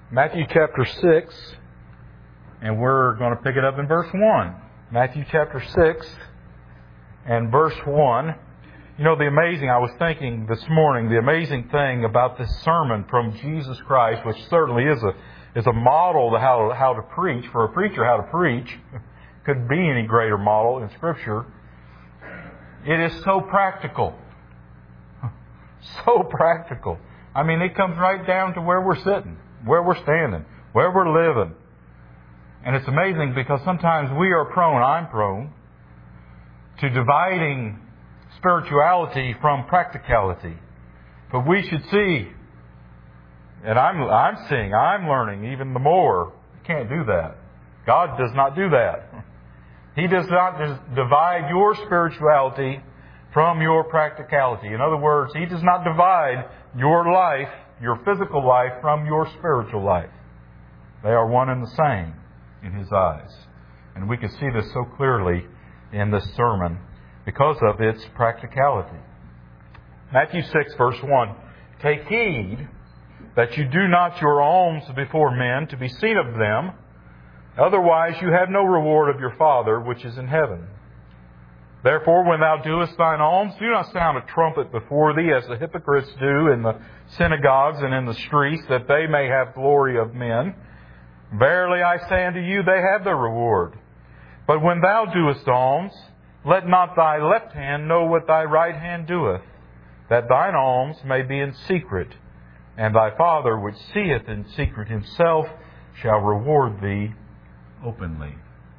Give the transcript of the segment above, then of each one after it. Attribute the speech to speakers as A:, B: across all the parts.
A: Matthew chapter 6, and we're going to pick it up in verse 1. Matthew chapter 6 and verse 1. You know, I was thinking this morning, the amazing thing about this sermon from Jesus Christ, which certainly is a model to how to preach. For a preacher, how to preach couldn't be any greater model in Scripture. It is so practical. So practical. I mean, it comes right down to where we're sitting, where we're standing, where we're living. And it's amazing because sometimes I'm prone to dividing spirituality from practicality. But we should see, and I'm learning even the more, you can't do that. God does not do that. He does not divide your spirituality from your practicality. In other words, He does not divide your life, your physical life, from your spiritual life. They are one and the same in His eyes. And we can see this so clearly in this sermon because of its practicality. Matthew 6, verse 1. Take heed that you do not your alms before men to be seen of them. Otherwise you have no reward of your Father which is in heaven. Therefore, when thou doest thine alms, do not sound a trumpet before thee, as the hypocrites do in the synagogues and in the streets, that they may have glory of men. Verily I say unto you, they have their reward. But when thou doest alms, let not thy left hand know what thy right hand doeth, that thine alms may be in secret, and thy Father which seeth in secret Himself shall reward thee openly.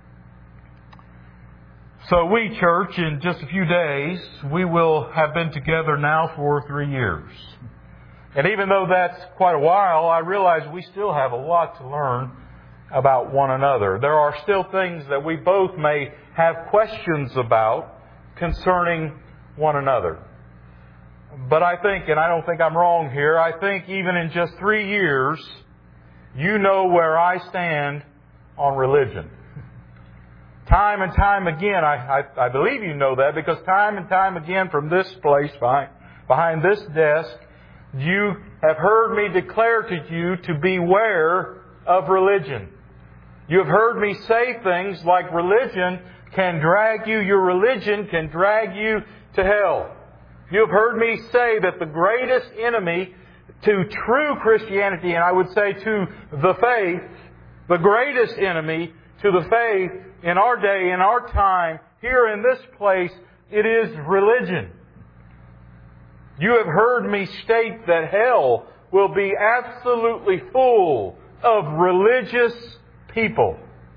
A: So we, church, in just a few days, we will have been together now for 3 years. And even though that's quite a while, I realize we still have a lot to learn about one another. There are still things that we both may have questions about concerning one another. But I think, and I don't think I'm wrong here, I think even in just 3 years, you know where I stand on religion. Time and time again, I believe you know that, because time and time again from this place, behind this desk, you have heard me declare to you to beware of religion. You have heard me say things like religion can drag you, your religion can drag you to hell. You have heard me say that the greatest enemy to true Christianity, and I would say to the faith, the greatest enemy to the faith in our day, in our time, here in this place, it is religion. You have heard me state that hell will be absolutely full of religious people.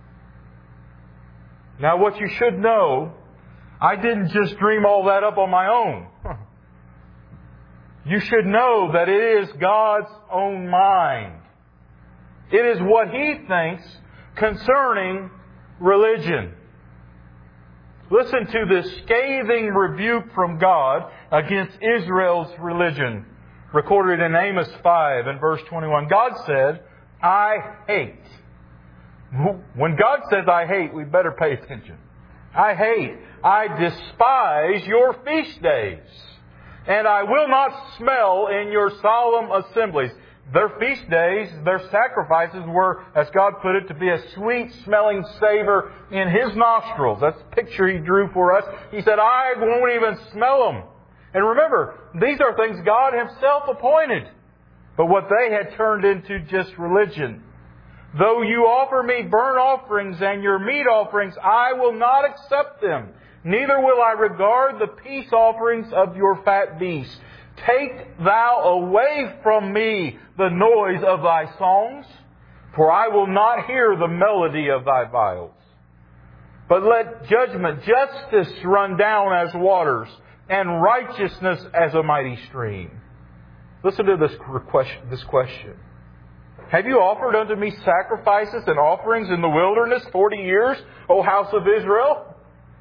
A: Now, what you should know, I didn't just dream all that up on my own. You should know that it is God's own mind. It is what He thinks concerning religion. Listen to this scathing rebuke from God against Israel's religion, recorded in Amos 5 and verse 21. God said, I hate. When God says I hate, we better pay attention. I hate, I despise your feast days, and I will not smell in your solemn assemblies. Their feast days, their sacrifices were, as God put it, to be a sweet-smelling savor in His nostrils. That's the picture He drew for us. He said, I won't even smell them. And remember, these are things God Himself appointed. But what they had turned into just religion. Though you offer me burnt offerings and your meat offerings, I will not accept them. Neither will I regard the peace offerings of your fat beasts. Take thou away from me the noise of thy songs, for I will not hear the melody of thy viols. But let justice run down as waters, and righteousness as a mighty stream. Listen to this question. Have you offered unto me sacrifices and offerings in the wilderness 40 years, O house of Israel?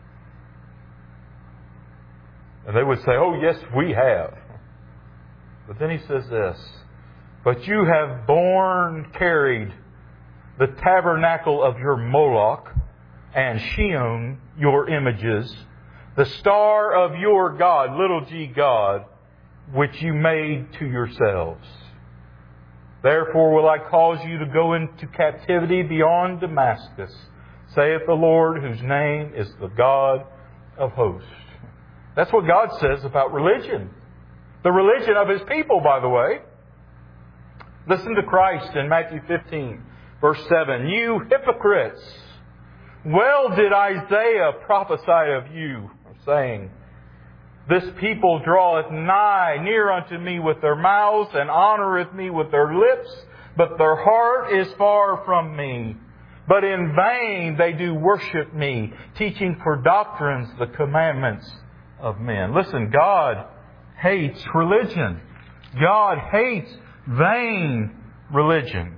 A: And they would say, oh yes, we have. But then He says this, but you have carried the tabernacle of your Moloch, and Sheon, your images, the star of your God, little g God, which you made to yourselves. Therefore will I cause you to go into captivity beyond Damascus, saith the Lord, whose name is the God of hosts. That's what God says about religion. The religion of His people, by the way. Listen to Christ in Matthew 15, verse 7. You hypocrites! Well did Isaiah prophesy of you, saying, This people draweth nigh near unto me with their mouths, and honoureth me with their lips, but their heart is far from me. But in vain they do worship me, teaching for doctrines the commandments of men. Listen, God hates religion. God hates vain religion.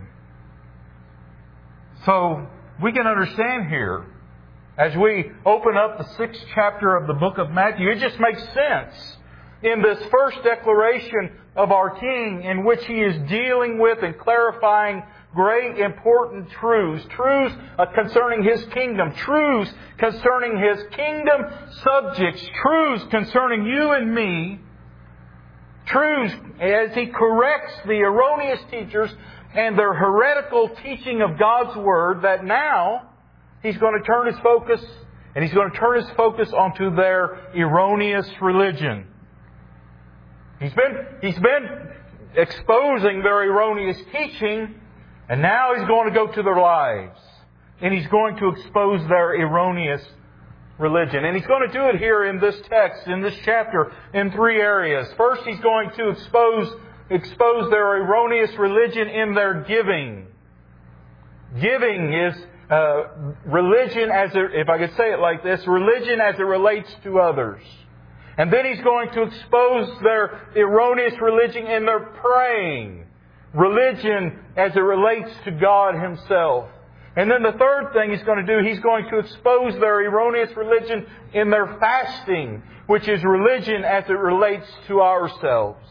A: So we can understand here, as we open up the 6th chapter of the book of Matthew, it just makes sense in this first declaration of our King, in which He is dealing with and clarifying great important truths. Truths concerning His kingdom. Truths concerning His kingdom subjects. Truths concerning you and me. Truths as He corrects the erroneous teachers and their heretical teaching of God's Word, that now He's going to turn His focus, and He's going to turn His focus onto their erroneous religion. He's been exposing their erroneous teaching, and now He's going to go to their lives. And He's going to expose their erroneous religion. And He's going to do it here in this text, in this chapter, in 3 areas. First, He's going to expose their erroneous religion in their giving. Giving is religion if I could say it like this, religion as it relates to others. And then He's going to expose their erroneous religion in their praying. Religion as it relates to God Himself. And then the third thing He's going to do, He's going to expose their erroneous religion in their fasting, which is religion as it relates to ourselves.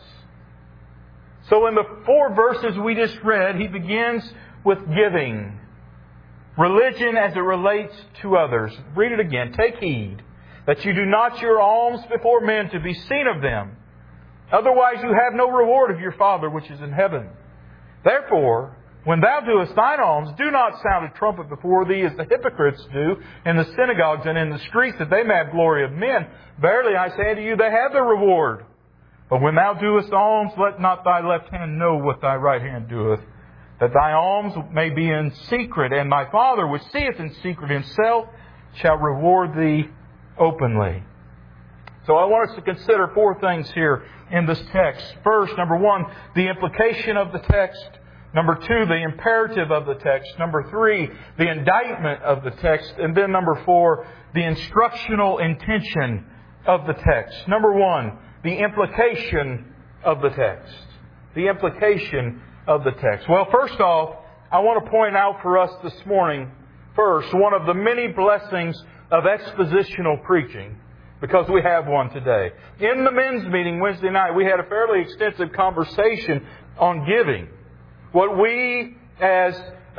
A: So in the 4 verses we just read, He begins with giving. Religion as it relates to others. Read it again. Take heed that you do not your alms before men to be seen of them. Otherwise you have no reward of your Father which is in heaven. Therefore, when thou doest thine alms, do not sound a trumpet before thee as the hypocrites do in the synagogues and in the streets, that they may have glory of men. Verily I say unto you, they have their reward. But when thou doest alms, let not thy left hand know what thy right hand doeth, that thy alms may be in secret, and thy Father which seeth in secret Himself shall reward thee openly. So I want us to consider 4 things here in this text. First, number 1, the implication of the text. Number 2, the imperative of the text. Number 3, the indictment of the text. And then number 4, the instructional intention of the text. Number 1, the implication of the text. The implication of the text. Well, first off, I want to point out for us this morning, first, one of the many blessings of expositional preaching, because we have one today. In the men's meeting Wednesday night, we had a fairly extensive conversation on giving. What we as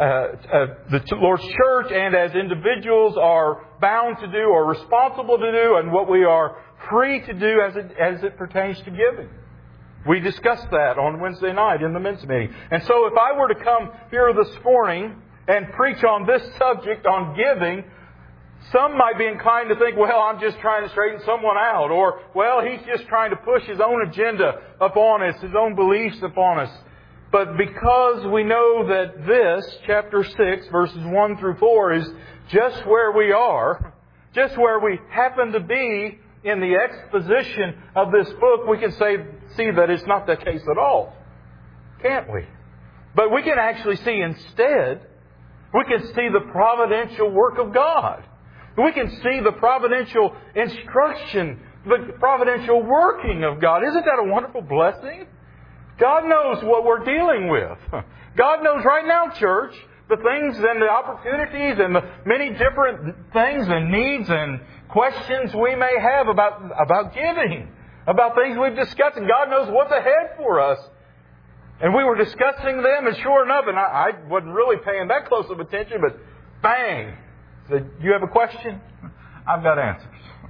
A: the Lord's church and as individuals are bound to do or responsible to do, and what we are free to do as it pertains to giving. We discussed that on Wednesday night in the men's meeting. And so if I were to come here this morning and preach on this subject, on giving, some might be inclined to think, well, I'm just trying to straighten someone out. Or, well, he's just trying to push his own agenda upon us, his own beliefs upon us. But because we know that this, chapter 6, verses 1 through 4, is just where we are, just where we happen to be in the exposition of this book, we can see that it's not the case at all. Can't we? But we can actually see instead, we can see the providential work of God. We can see the providential instruction, the providential working of God. Isn't that a wonderful blessing? God knows what we're dealing with. God knows right now, church, the things and the opportunities and the many different things and needs and questions we may have about giving, about things we've discussed, and God knows what's ahead for us. And we were discussing them, and sure enough, and I wasn't really paying that close of attention, but bang! Said, you have a question? I've got answers.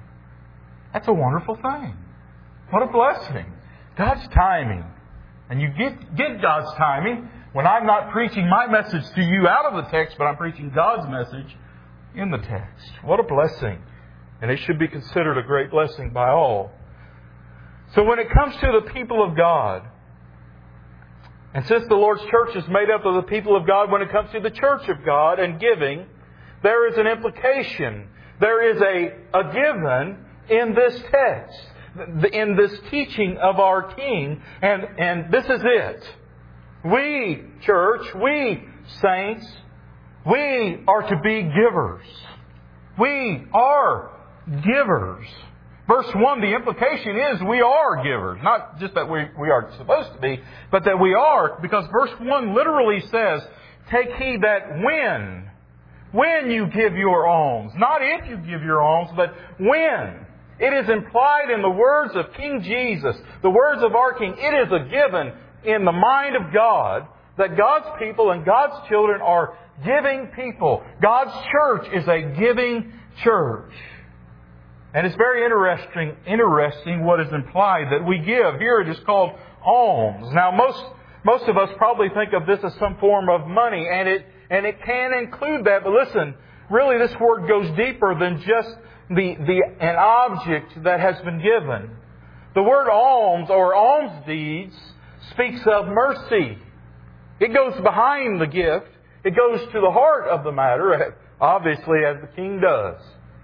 A: That's a wonderful thing. What a blessing. God's timing. And you get God's timing when I'm not preaching my message to you out of the text, but I'm preaching God's message in the text. What a blessing. And it should be considered a great blessing by all. So when it comes to the people of God, and since the Lord's church is made up of the people of God, when it comes to the church of God and giving, there is an implication. There is a given in this text, in this teaching of our King. And this is it. We, church, we, saints, we are to be givers. We are givers. Verse 1, the implication is we are givers. Not just that we are supposed to be, but that we are. Because verse 1 literally says, take heed that when you give your alms. Not if you give your alms, but when. It is implied in the words of King Jesus, the words of our King. It is a given in the mind of God that God's people and God's children are giving people. God's church is a giving church. And it's very interesting what is implied that we give. Here it is called alms. Now most of us probably think of this as some form of money, and it can include that. But listen, really this word goes deeper than just an object that has been given. The word alms or alms deeds speaks of mercy. It goes behind the gift. It goes to the heart of the matter, obviously as the King does.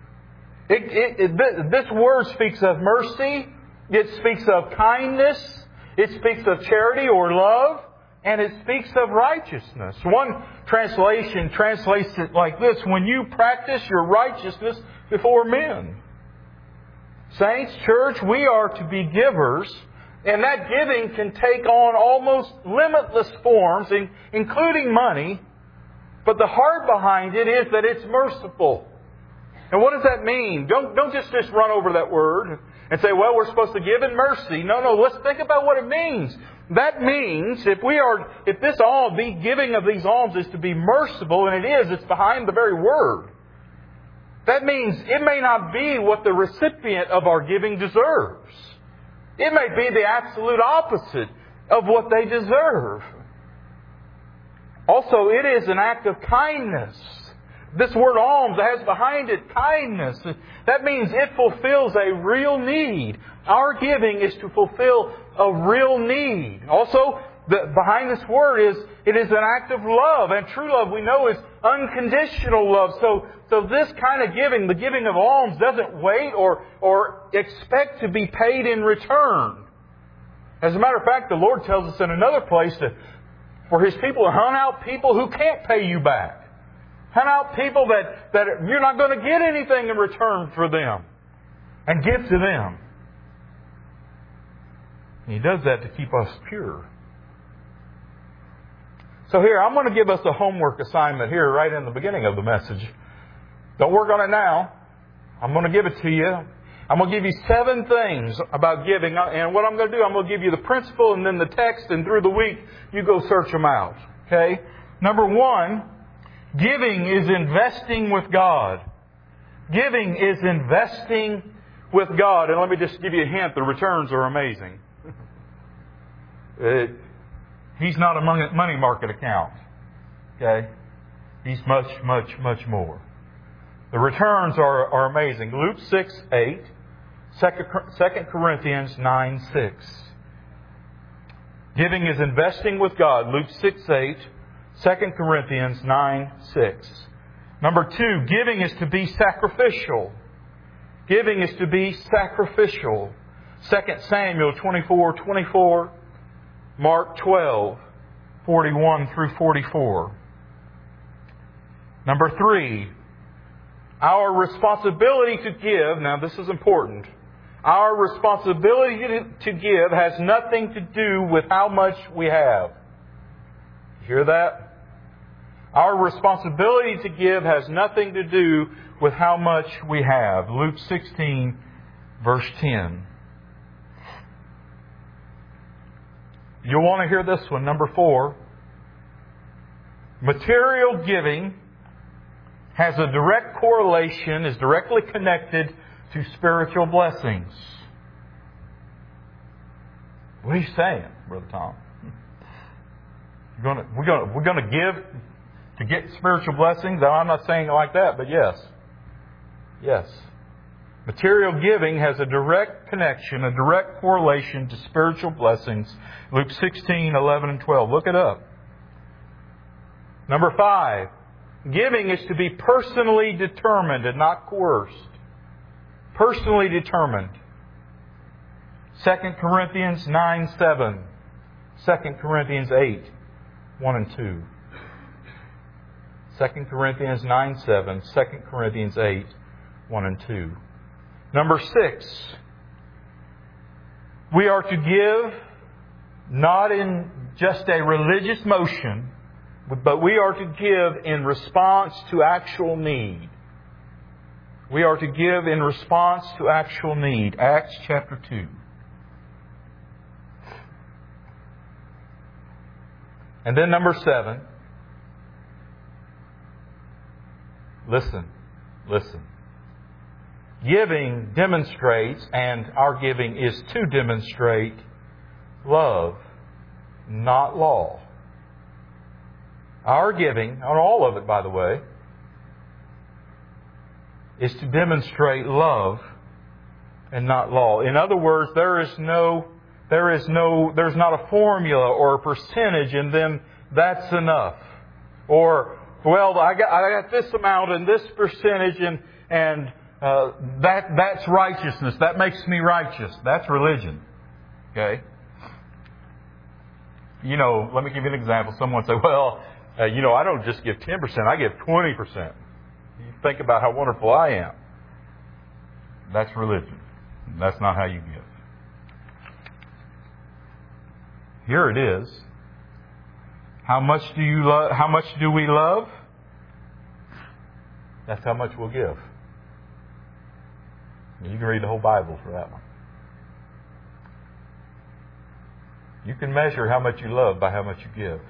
A: This word speaks of mercy. It speaks of kindness. It speaks of charity or love. And it speaks of righteousness. One translation translates it like this: when you practice your righteousness before men. Saints, church, we are to be givers. And that giving can take on almost limitless forms, including money. But the heart behind it is that it's merciful. And what does that mean? Don't just run over that word and say, well, we're supposed to give in mercy. No, let's think about what it means. That means if this giving of these alms is to be merciful, and it is, it's behind the very word. That means it may not be what the recipient of our giving deserves. It may be the absolute opposite of what they deserve. Also, it is an act of kindness. This word alms has behind it kindness. That means it fulfills a real need. Our giving is to fulfill a real need. Also, behind this word is an act of love. And true love, we know, is unconditional love. So this kind of giving, the giving of alms, doesn't wait or expect to be paid in return. As a matter of fact, the Lord tells us in another place for His people to hunt out people who can't pay you back. Hunt out people that you're not going to get anything in return for them. And give to them. And He does that to keep us pure. So here, I'm going to give us a homework assignment here right in the beginning of the message. Don't work on it now. I'm going to give it to you. I'm going to give you 7 things about giving. And what I'm going to do, I'm going to give you the principle and then the text. And through the week, you go search them out. Okay? Number 1, giving is investing with God. Giving is investing with God. And let me just give you a hint. The returns are amazing. He's not a money market account. Okay? He's much, much, much more. The returns are amazing. Luke 6:8, 2 Corinthians 9:6. Giving is investing with God. Luke 6:8, 2 Corinthians 9:6. Number 2, giving is to be sacrificial. Giving is to be sacrificial. 2 Samuel 24:24, Mark 12:41 through 44. Number 3, our responsibility to give, now this is important, our responsibility to give has nothing to do with how much we have. You hear that? Our responsibility to give has nothing to do with how much we have. Luke 16, verse 10. You'll want to hear this one. Number 4. Material giving has a direct correlation, is directly connected to spiritual blessings. What are you saying, Brother Tom? We're going to give to get spiritual blessings. I'm not saying it like that, but yes. Yes. Material giving has a direct connection, a direct correlation to spiritual blessings. Luke 16, 11, and 12. Look it up. Number 5. Giving is to be personally determined and not coerced. Personally determined. 2 Corinthians 9, 7. 2 Corinthians 8, 1 and 2. 2 Corinthians 9, 7. 2 Corinthians 8, 1 and 2. Number 6. We are to give not in just a religious motion, but we are to give in response to actual need. We are to give in response to actual need. Acts chapter 2. And then number 7. Listen. Giving demonstrates, and our giving is to demonstrate, love, not law. Our giving, on all of it by the way, is to demonstrate love and not law. In other words, there's not a formula or a percentage and then that's enough. Or, well, I got this amount and this percentage and that's righteousness. That makes me righteous. That's religion. Okay? Let me give you an example. Someone say, well, I don't just give 10%, I give 20%. You think about how wonderful I am. That's religion. That's not how you give. Here it is. How much do you love? How much do we love? That's how much we'll give. You can read the whole Bible for that one. You can measure how much you love by how much you give.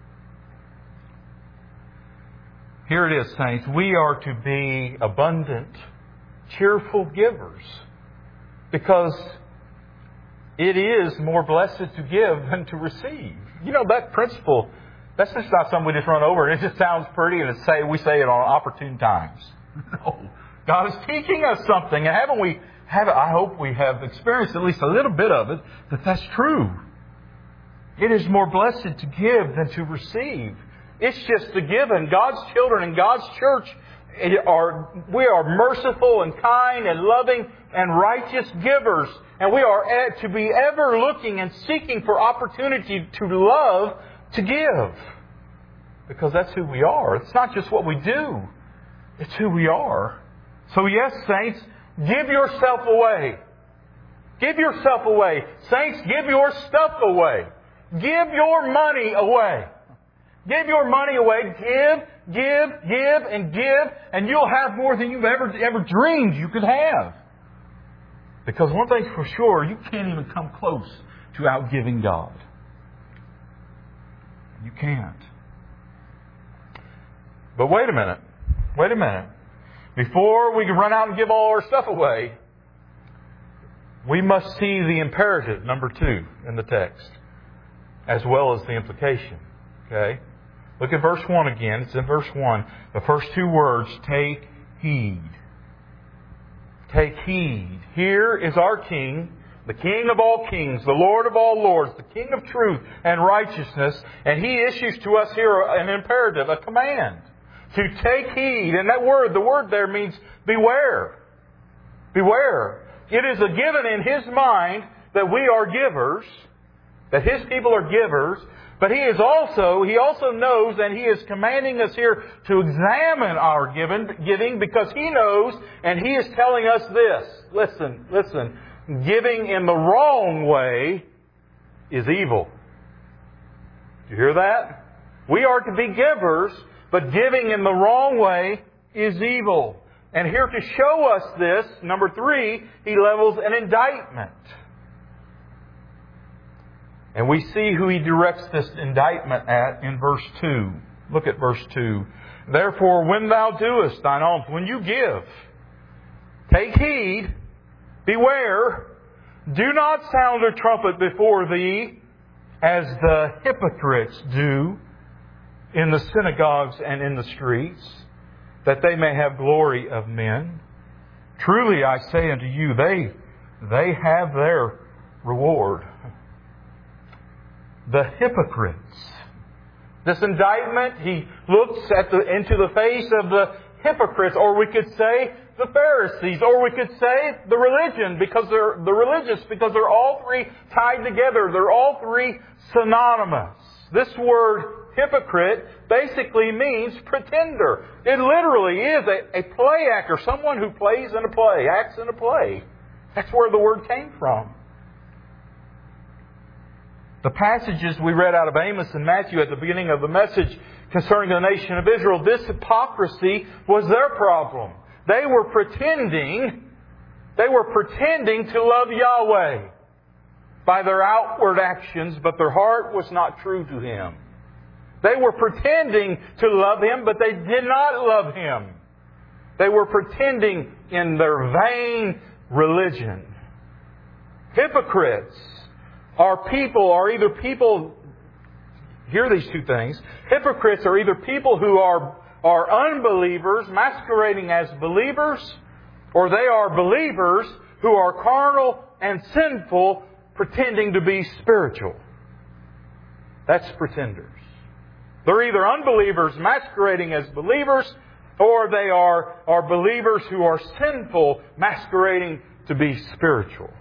A: Here it is, saints. We are to be abundant, cheerful givers. Because it is more blessed to give than to receive. That principle, that's just not something we just run over and it just sounds pretty and we say it on opportune times. No. God is teaching us something. And I hope we have experienced at least a little bit of it, that's true. It is more blessed to give than to receive. It's just the given. God's children and God's church we are merciful and kind and loving and righteous givers. And we are to be ever looking and seeking for opportunity to love, to give. Because that's who we are. It's not just what we do. It's who we are. So yes, saints, give yourself away. Give yourself away. Saints, give your stuff away. Give your money away. Give your money away. Give, and you'll have more than you've ever dreamed you could have. Because one thing's for sure, you can't even come close to outgiving God. You can't. But wait a minute. Before we can run out and give all our stuff away, we must see the imperative, number 2, in the text, as well as the implication. Okay? Look at verse 1 again. It's in verse 1. The first 2 words, take heed. Take heed. Here is our King, the King of all kings, the Lord of all lords, the King of truth and righteousness. And He issues to us here an imperative, a command. To take heed. And that word, the word there means beware. Beware. It is a given in His mind that we are givers, that His people are givers. But He also knows, and He is commanding us here to examine our giving because He knows, and He is telling us this. Listen. Giving in the wrong way is evil. Do you hear that? We are to be givers, but giving in the wrong way is evil. And here to show us this, number 3, He levels an indictment. And we see who He directs this indictment at in verse 2. Look at verse 2. Therefore, when thou doest thine alms, when you give, take heed, beware, do not sound a trumpet before thee, as the hypocrites do in the synagogues and in the streets, that they may have glory of men. Truly I say unto you, they have their reward. The hypocrites. This indictment, he looks into the face of the hypocrites, or we could say the Pharisees, or we could say the religious, because they're all three tied together. They're all three synonymous. This word hypocrite basically means pretender. It literally is a play actor, someone who plays in a play, acts in a play. That's where the word came from. The passages we read out of Amos and Matthew at the beginning of the message concerning the nation of Israel, this hypocrisy was their problem. They were pretending to love Yahweh by their outward actions, but their heart was not true to Him. They were pretending to love Him, but they did not love Him. They were pretending in their vain religion. Hypocrites hear these two things. Hypocrites are either people who are unbelievers masquerading as believers, or they are believers who are carnal and sinful pretending to be spiritual. That's pretenders. They're either unbelievers masquerading as believers, or they are believers who are sinful masquerading to be spiritual.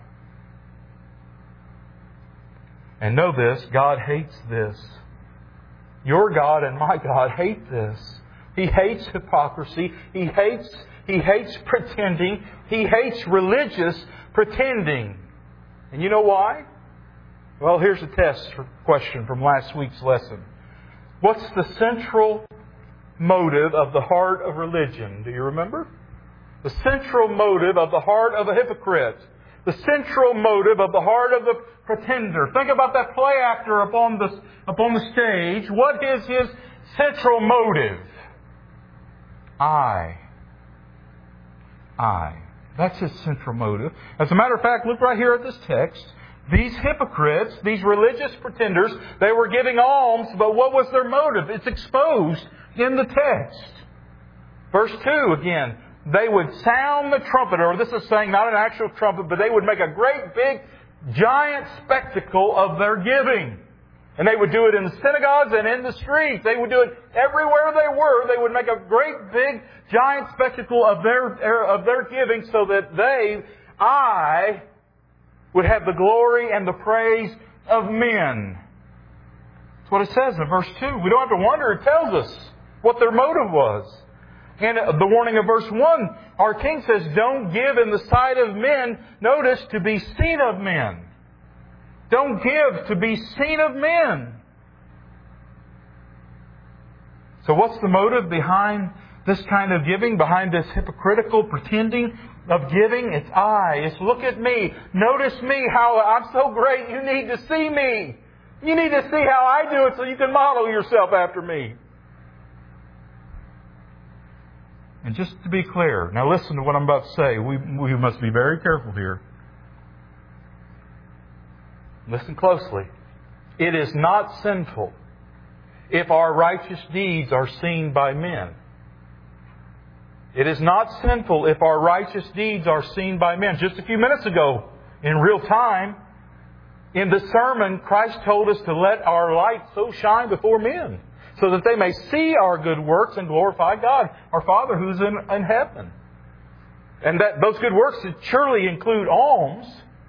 A: And know this, God hates this. Your God and my God hate this. He hates hypocrisy. He hates pretending. He hates religious pretending. And you know why? Well, here's a test question from last week's lesson. What's the central motive of the heart of religion? Do you remember? The central motive of the heart of a hypocrite. The central motive of the heart of the pretender. Think about that play actor upon the stage. What is his central motive? I. That's his central motive. As a matter of fact, look right here at this text. These hypocrites, these religious pretenders, they were giving alms, but what was their motive? It's exposed in the text. Verse 2 again. They would sound the trumpet, or this is saying not an actual trumpet, but they would make a great big giant spectacle of their giving. And they would do it in the synagogues and in the streets. They would do it everywhere they were. They would make a great big giant spectacle of their giving so that I would have the glory and the praise of men. That's what it says in verse 2. We don't have to wonder. It tells us what their motive was. And the warning of verse 1, our King says, don't give in the sight of men, notice, to be seen of men. Don't give to be seen of men. So what's the motive behind this kind of giving, behind this hypocritical pretending of giving? It's I. It's look at me. Notice me, how I'm so great. You need to see me. You need to see how I do it so you can model yourself after me. And just to be clear, now listen to what I'm about to say. We must be very careful here. Listen closely. It is not sinful if our righteous deeds are seen by men. It is not sinful if our righteous deeds are seen by men. Just a few minutes ago, in real time, in the sermon, Christ told us to let our light so shine before men, so that they may see our good works and glorify God, our Father who's in heaven. And that those good works surely include alms.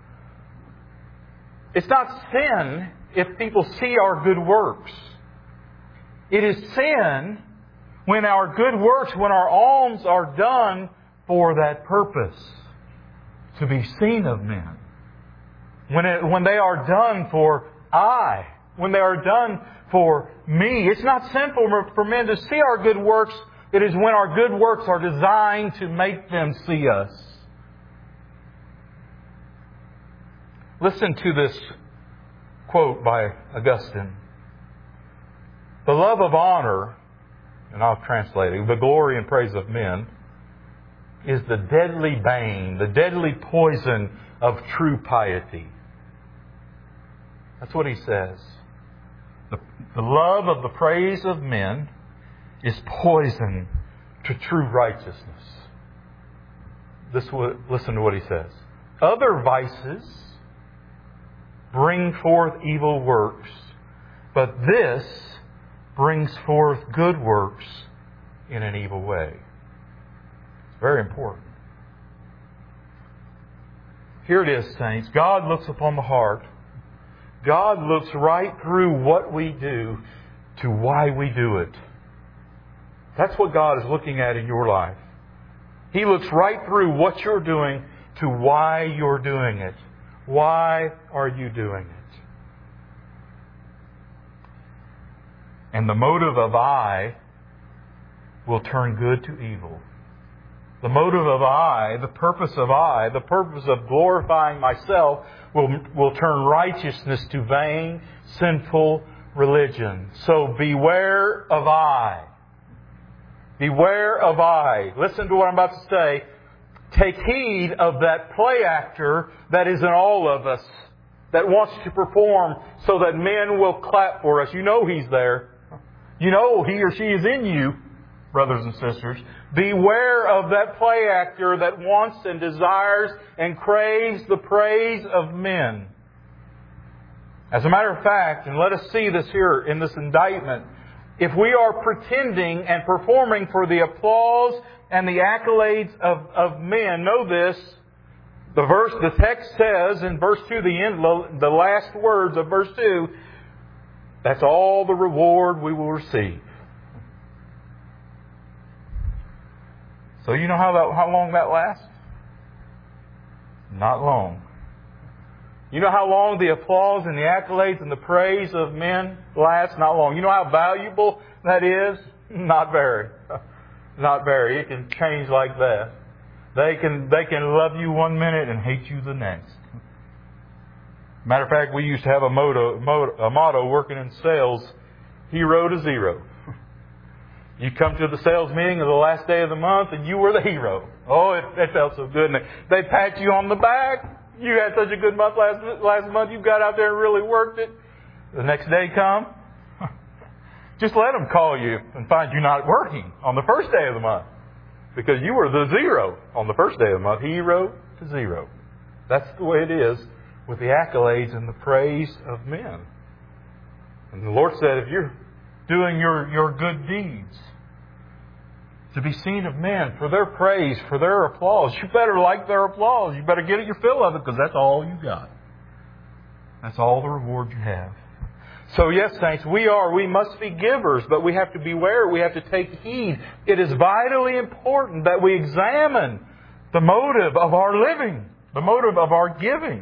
A: It's not sin if people see our good works. It is sin when our good works, when our alms are done for that purpose, to be seen of men. When they are done for I, when they are done for me. It's not sinful for men to see our good works. It is when our good works are designed to make them see us. Listen to this quote by Augustine. The love of honor, and I'll translate it, the glory and praise of men, is the deadly bane, the deadly poison of true piety. That's what he says. The love of the praise of men is poison to true righteousness. Listen to what he says. Other vices bring forth evil works, but this brings forth good works in an evil way. It's very important. Here it is, saints. God looks upon the heart. God looks right through what we do to why we do it. That's what God is looking at in your life. He looks right through what you're doing to why you're doing it. Why are you doing it? And the motive of I will turn good to evil. The motive of I, the purpose of glorifying myself will turn righteousness to vain, sinful religion. So beware of I. Beware of I. Listen to what I'm about to say. Take heed of that play actor that is in all of us, that wants to perform so that men will clap for us. You know he's there. You know he or she is in you, brothers and sisters. Beware of that play actor that wants and desires and craves the praise of men. As a matter of fact, and let us see this here in this indictment, if we are pretending and performing for the applause and the accolades of men, know this, the text says in verse 2, the last words of verse 2, that's all the reward we will receive. So you know how long that lasts? Not long. You know how long the applause and the accolades and the praise of men lasts? Not long. You know how valuable that is? Not very. Not very. It can change like that. They can love you one minute and hate you the next. Matter of fact, we used to have a motto working in sales, hero to zero. You come to the sales meeting of the last day of the month and you were the hero. Oh, it felt so good. And they pat you on the back. You had such a good month last month. You got out there and really worked it. The next day come. Just let them call you and find you not working on the first day of the month. Because you were the zero on the first day of the month. Hero to zero. That's the way it is with the accolades and the praise of men. And the Lord said, if you're doing your good deeds to be seen of men for their praise, for their applause, you better like their applause. You better get your fill of it because that's all you got. That's all the reward you have. So yes, saints, we must be givers, but we have to beware. We have to take heed. It is vitally important that we examine the motive of our living, the motive of our giving.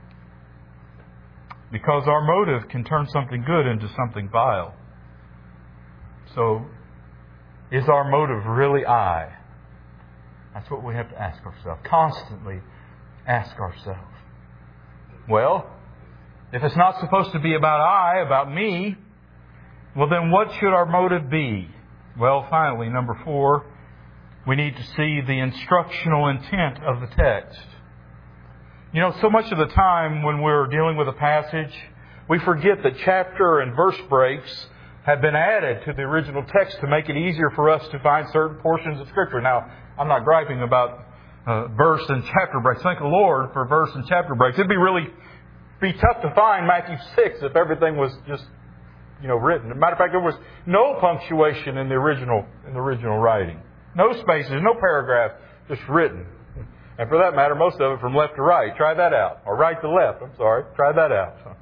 A: Because our motive can turn something good into something vile. So, is our motive really I? That's what we have to ask ourselves. Constantly ask ourselves. Well, if it's not supposed to be about I, about me, well then what should our motive be? Well, finally, number 4, we need to see the instructional intent of the text. You know, so much of the time when we're dealing with a passage, we forget that chapter and verse breaks have been added to the original text to make it easier for us to find certain portions of Scripture. Now, I'm not griping about verse and chapter breaks. Thank the Lord for verse and chapter breaks. It'd be tough to find Matthew 6 if everything was just, written. As a matter of fact, there was no punctuation in the original writing. No spaces, no paragraph, just written. And for that matter, most of it from left to right. Try that out. Or right to left. Try that out.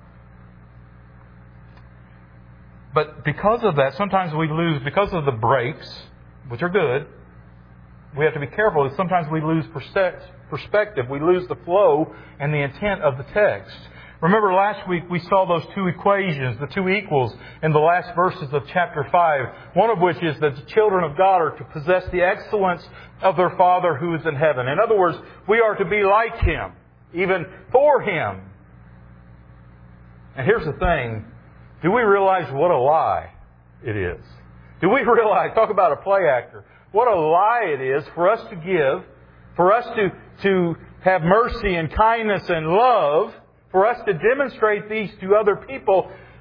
A: But because of that, sometimes we lose, because of the breaks, which are good, we have to be careful. Sometimes we lose perspective. We lose the flow and the intent of the text. Remember last week we saw those two equations, the two equals, in the last verses of chapter 5. One of which is that the children of God are to possess the excellence of their Father who is in heaven. In other words, we are to be like Him, even for Him. And here's the thing. Do we realize what a lie it is? Do we realize, talk about a play actor, what a lie it is for us to give, for us to have mercy and kindness and love, for us to demonstrate these to other people,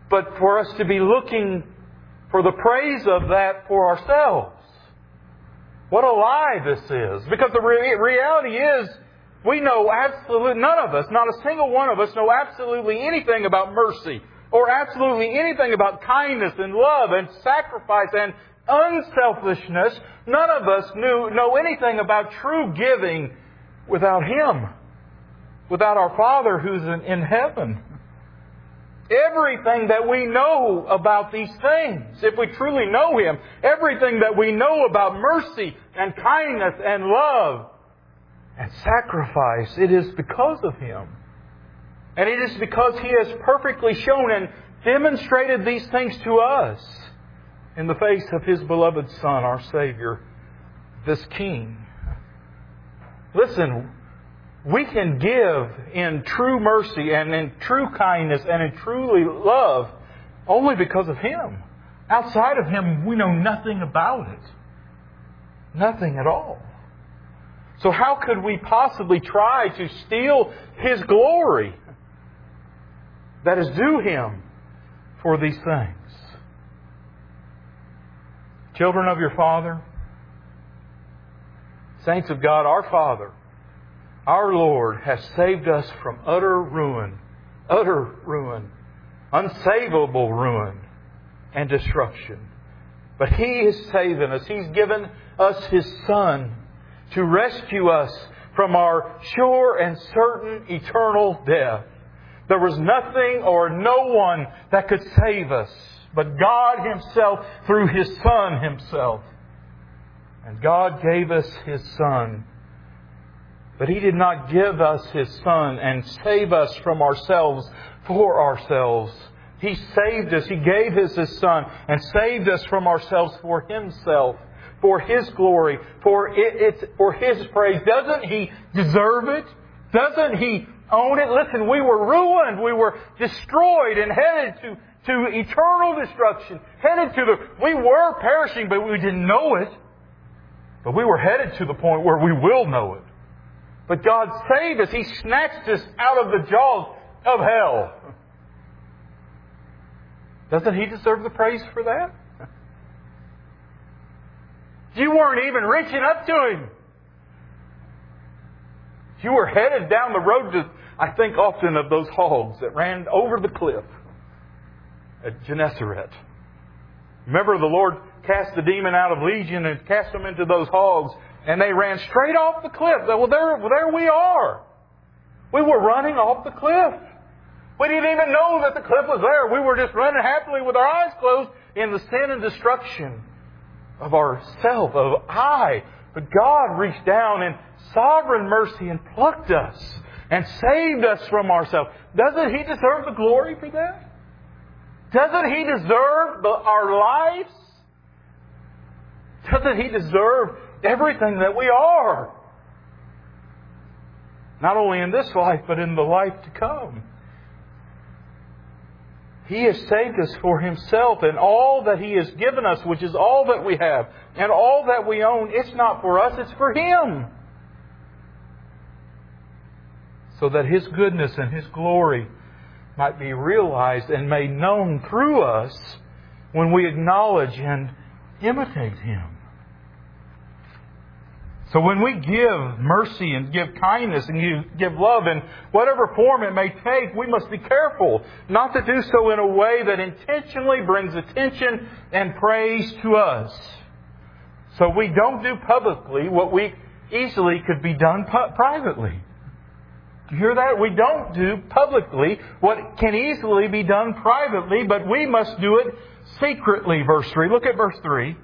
A: but for us to be looking for the praise of that for ourselves. What a lie this is. Because the reality is, we know absolutely, none of us, not a single one of us, know absolutely anything about mercy, or absolutely anything about kindness and love and sacrifice and unselfishness. None of us know anything about true giving without Him, without our Father who's in heaven. Everything that we know about these things, if we truly know Him, everything that we know about mercy and kindness and love and sacrifice, it is because of Him. And it is because He has perfectly shown and demonstrated these things to us in the face of His beloved Son, our Savior, this King. Listen, we can give in true mercy and in true kindness and in truly love only because of Him. Outside of Him, we know nothing about it. Nothing at all. So how could we possibly try to steal His glory that is due Him for these things? Children of your Father, saints of God, our Father, our Lord has saved us from utter ruin, unsavable ruin and destruction. But He is saving us. He's given us His Son to rescue us from our sure and certain eternal death. There was nothing or no one that could save us but God Himself through His Son Himself. And God gave us His Son. But He did not give us His Son and save us from ourselves for ourselves. He saved us. He gave His Son and saved us from ourselves for Himself, for His glory, for His praise. Doesn't He deserve it? Doesn't He own it? Listen, we were ruined. We were destroyed and headed to eternal destruction. We were perishing, but we didn't know it. But we were headed to the point where we will know it. But God saved us. He snatched us out of the jaws of hell. Doesn't He deserve the praise for that? You weren't even reaching up to Him. You were headed down the road to, I think often of those hogs that ran over the cliff at Gennesaret. Remember, the Lord cast the demon out of Legion and cast them into those hogs, and they ran straight off the cliff. Well, there we are. We were running off the cliff. We didn't even know that the cliff was there. We were just running happily with our eyes closed in the sin and destruction of ourself, of I. But God reached down in sovereign mercy and plucked us and saved us from ourselves. Doesn't He deserve the glory for that? Doesn't He deserve our lives? Doesn't He deserve everything that we are? Not only in this life, but in the life to come. He has saved us for Himself, and all that He has given us, which is all that we have, and all that we own, it's not for us, it's for Him. So that His goodness and His glory might be realized and made known through us when we acknowledge and imitate Him. So when we give mercy and give kindness and give love in whatever form it may take, we must be careful not to do so in a way that intentionally brings attention and praise to us. So we don't do publicly what we easily could be done privately. Do you hear that? We don't do publicly what can easily be done privately, but we must do it secretly. Verse 3. Look at verse 3.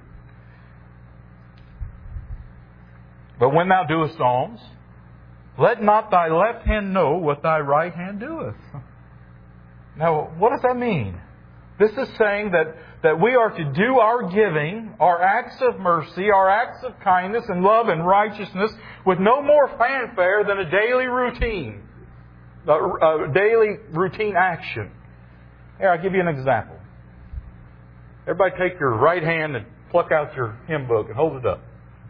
A: But when thou doest alms, let not thy left hand know what thy right hand doeth. Now, what does that mean? This is saying that we are to do our giving, our acts of mercy, our acts of kindness and love and righteousness with no more fanfare than a daily routine. A daily routine action. Here, I'll give you an example. Everybody take your right hand and pluck out your hymn book and hold it up.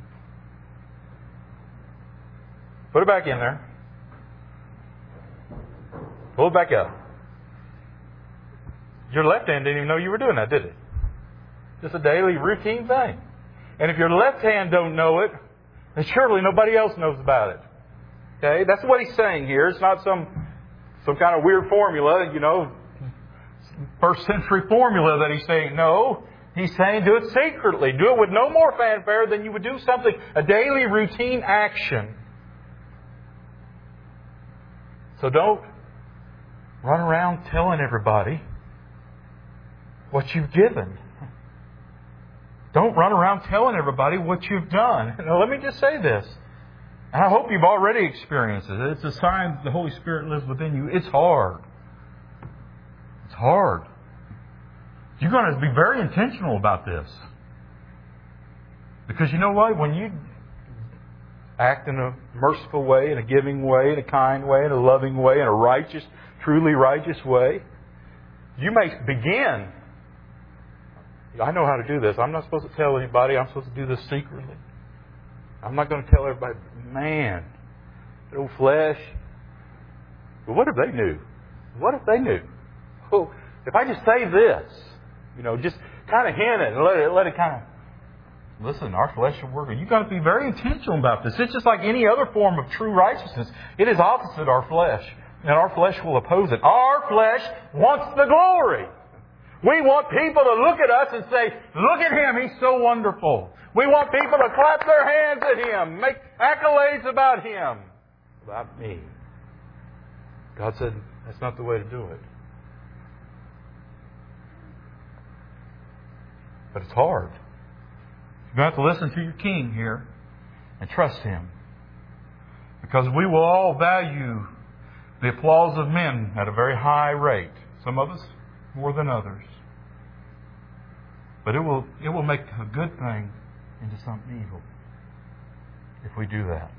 A: Put it back in there. Pull it back up. Your left hand didn't even know you were doing that, did it? Just a daily routine thing. And if your left hand don't know it, then surely nobody else knows about it. Okay? That's what he's saying here. It's not some kind of weird formula, first century formula that he's saying. No, he's saying do it secretly. Do it with no more fanfare than you would do something, a daily routine action. So don't run around telling everybody what you've given. Don't run around telling everybody what you've done. Now, let me just say this. And I hope you've already experienced it. It's a sign that the Holy Spirit lives within you. It's hard. It's hard. You're going to be very intentional about this. Because you know what? When you act in a merciful way, in a giving way, in a kind way, in a loving way, in a righteous, truly righteous way, you may begin. I know how to do this. I'm not supposed to tell anybody. I'm supposed to do this secretly. I'm not going to tell everybody, man, that old flesh. But what if they knew? What if they knew? Well, if I just say this, just kind of hint it and let it kind of, listen, our flesh will work. You've got to be very intentional about this. It's just like any other form of true righteousness. It is opposite our flesh, and our flesh will oppose it. Our flesh wants the glory. We want people to look at us and say, look at him, he's so wonderful. We want people to clap their hands at him, make accolades about him, about me. God said, that's not the way to do it. But it's hard. You're going to have to listen to your King here and trust him. Because we will all value the applause of men at a very high rate. Some of us more than others. But it will make a good thing into something evil if we do that.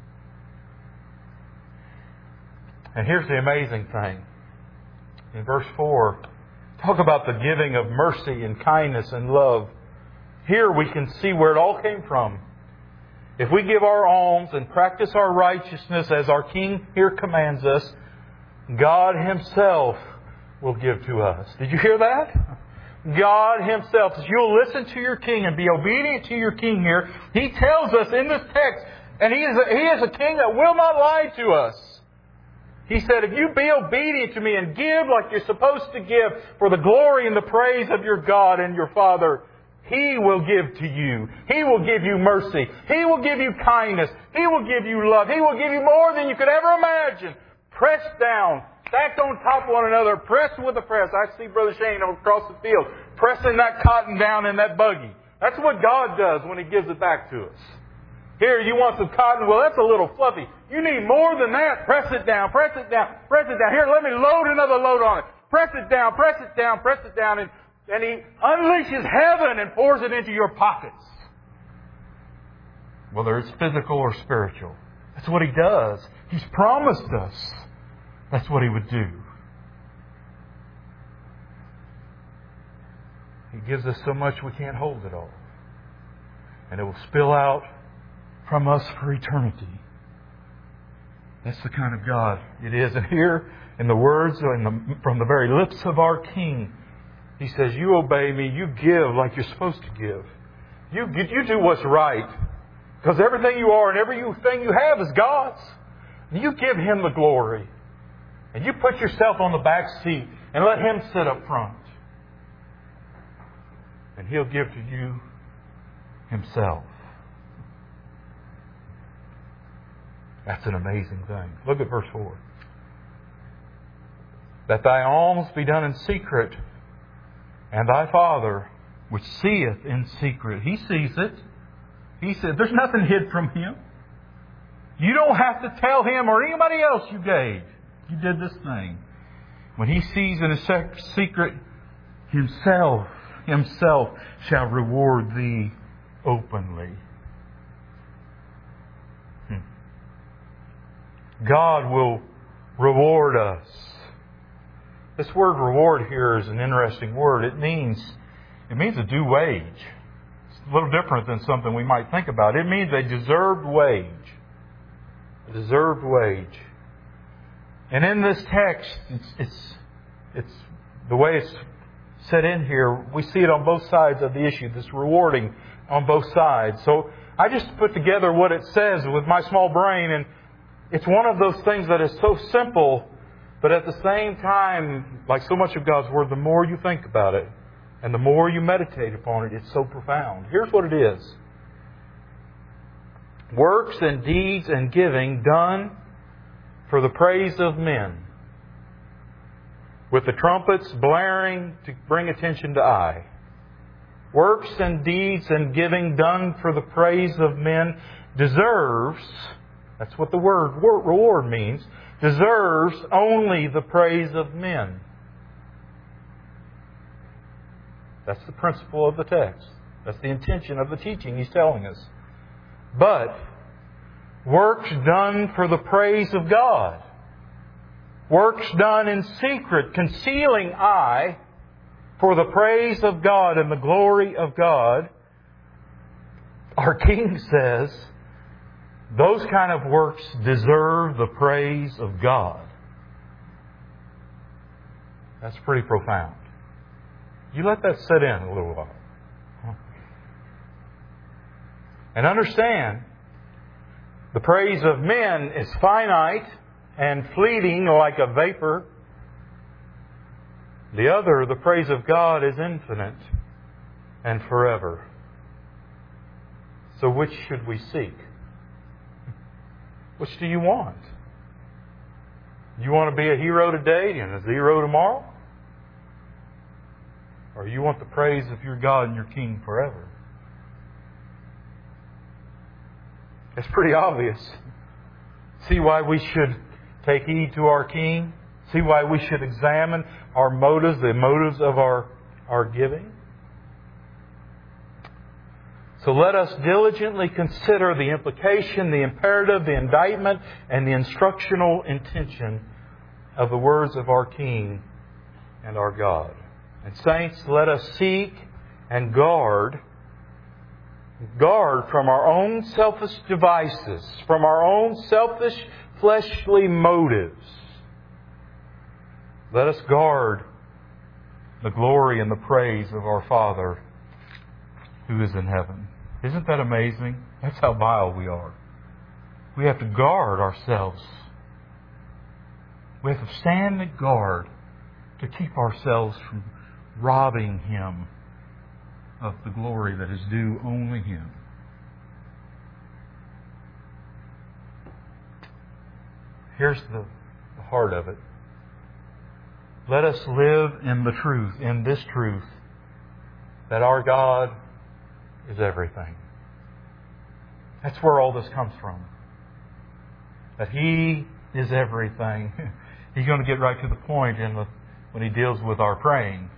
A: And here's the amazing thing. In verse 4, talk about the giving of mercy and kindness and love. Here we can see where it all came from. If we give our alms and practice our righteousness as our King here commands us, God Himself will give to us. Did you hear that? God Himself. If you'll listen to your King and be obedient to your King here, He tells us in this text, and He is a King that will not lie to us. He said, if you be obedient to me and give like you're supposed to give for the glory and the praise of your God and your Father, He will give to you. He will give you mercy. He will give you kindness. He will give you love. He will give you more than you could ever imagine. Pressed down, stacked on top of one another, pressed with a press. I see Brother Shane across the field pressing that cotton down in that buggy. That's what God does when He gives it back to us. Here, you want some cotton? Well, that's a little fluffy. You need more than that. Press it down, press it down, press it down. Here, let me load another load on it. Press it down, press it down, press it down. And He unleashes heaven and pours it into your pockets. Whether it's physical or spiritual. That's what He does. He's promised us. That's what He would do. He gives us so much we can't hold it all. And it will spill out from us for eternity. That's the kind of God it is. And here, in the words from the very lips of our King, He says, you obey me, you give like you're supposed to give. You do what's right. Because everything you are and everything you have is God's. And you give Him the glory. And you put yourself on the back seat and let Him sit up front. And He'll give to you Himself. That's an amazing thing. Look at verse 4. That thy alms be done in secret, and thy Father, which seeth in secret, He sees it. He said, there's nothing hid from Him. You don't have to tell Him or anybody else you gave. You did this thing. When He sees in a secret, Himself shall reward thee openly. God will reward us. This word reward here is an interesting word. It means a due wage. It's a little different than something we might think about. It means a deserved wage. A deserved wage. And in this text, it's the way it's set in here. We see it on both sides of the issue, this rewarding on both sides. So I just put together what it says with my small brain, and it's one of those things that is so simple, but at the same time, like so much of God's Word, the more you think about it and the more you meditate upon it, it's so profound. Here's what it is. Works and deeds and giving done for the praise of men, with the trumpets blaring to bring attention to I. Works and deeds and giving done for the praise of men deserves, that's what the word reward means, deserves only the praise of men. That's the principle of the text. That's the intention of the teaching He's telling us. But works done for the praise of God, works done in secret, concealing I for the praise of God and the glory of God, our King says, those kind of works deserve the praise of God. That's pretty profound. You let that sit in a little while. And understand, the praise of men is finite and fleeting like a vapor. The other, the praise of God, is infinite and forever. So which should we seek? Which do you want? You want to be a hero today and a zero tomorrow? Or you want the praise of your God and your King forever? It's pretty obvious. See why we should take heed to our King? See why we should examine our motives, the motives of our giving? So let us diligently consider the implication, the imperative, the indictment, and the instructional intention of the words of our King and our God. And saints, let us seek and guard from our own selfish devices, from our own selfish, fleshly motives. Let us guard the glory and the praise of our Father who is in heaven. Isn't that amazing? That's how vile we are. We have to guard ourselves. We have to stand at guard to keep ourselves from robbing Him of the glory that is due only Him. Here's the heart of it. Let us live in the truth, in this truth, that our God is everything. That's where all this comes from. That He is everything. He's going to get right to the point when He deals with our praying.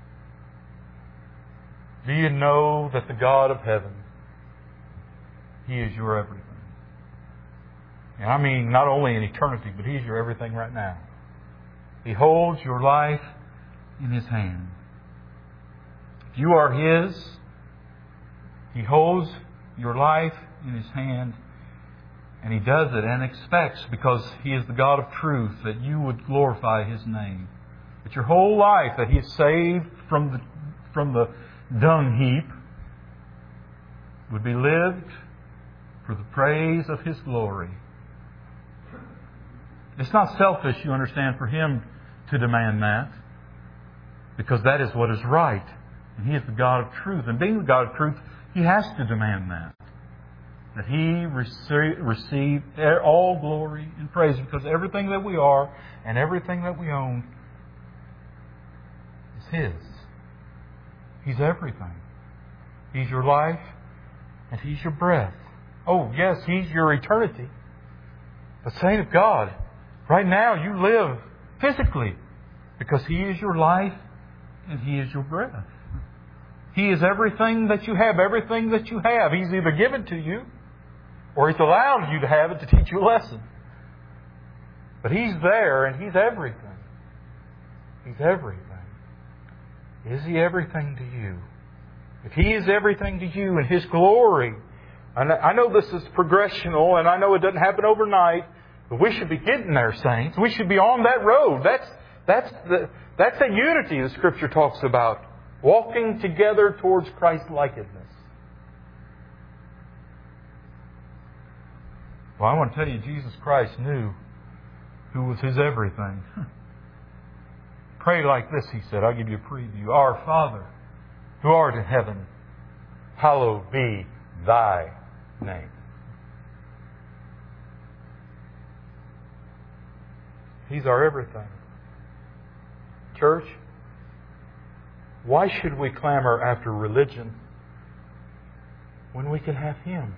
A: Do you know that the God of heaven, He is your everything? And I mean not only in eternity, but He's your everything right now. He holds your life in His hand. If you are His, He holds your life in His hand, and He does it and expects, because He is the God of truth, that you would glorify His name. That your whole life that He has saved from the dung heap would be lived for the praise of His glory. It's not selfish, you understand, for Him to demand that, because that is what is right. And He is the God of truth. And being the God of truth, He has to demand that. That He receive all glory and praise, because everything that we are and everything that we own is His. He's everything. He's your life and He's your breath. Oh, yes, He's your eternity. But saint of God, right now you live physically because He is your life and He is your breath. He is everything that you have, everything that you have. He's either given to you or He's allowed you to have it to teach you a lesson. But He's there and He's everything. He's everything. Is He everything to you? If He is everything to you in His glory, and I know this is progressional and I know it doesn't happen overnight, but we should be getting there, saints. We should be on that road. That's the unity the Scripture talks about. Walking together towards Christ-likeness. Well, I want to tell you, Jesus Christ knew who was His everything. Pray like this, He said. I'll give you a preview. Our Father, who art in heaven, hallowed be Thy name. He's our everything. Church, why should we clamor after religion when we can have Him?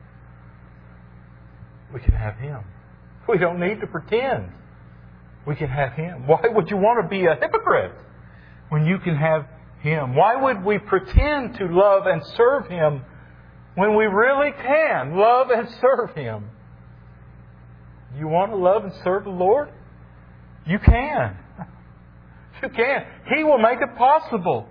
A: We can have Him. We don't need to pretend. We can have Him. Why would you want to be a hypocrite when you can have Him? Why would we pretend to love and serve Him when we really can love and serve Him? You want to love and serve the Lord? You can. You can. He will make it possible.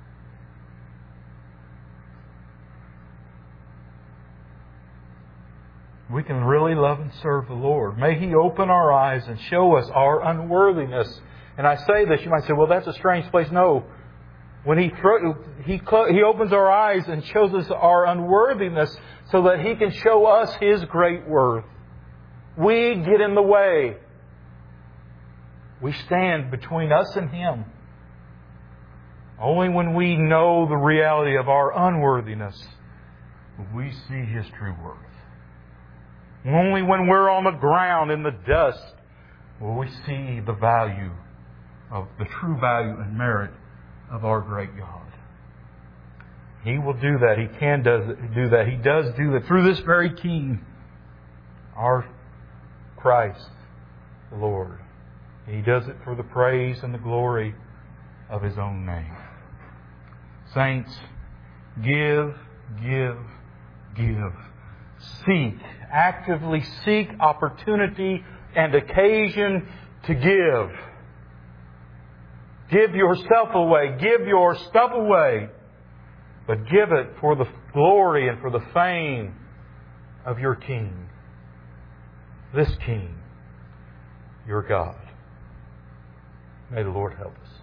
A: We can really love and serve the Lord. May He open our eyes and show us our unworthiness. And I say this, you might say, well, that's a strange place. No. When He opens our eyes and shows us our unworthiness so that He can show us His great worth. We get in the way. We stand between us and Him. Only when we know the reality of our unworthiness will we see His true worth. Only when we're on the ground in the dust will we see the value of the true value and merit of our great God. He will do that. He can do that. He does do that through this very King, our Christ, the Lord. He does it for the praise and the glory of His own name. Saints, give. Seek. Actively seek opportunity and occasion to give. Give yourself away. Give your stuff away. But give it for the glory and for the fame of your King. This King, your God. May the Lord help us.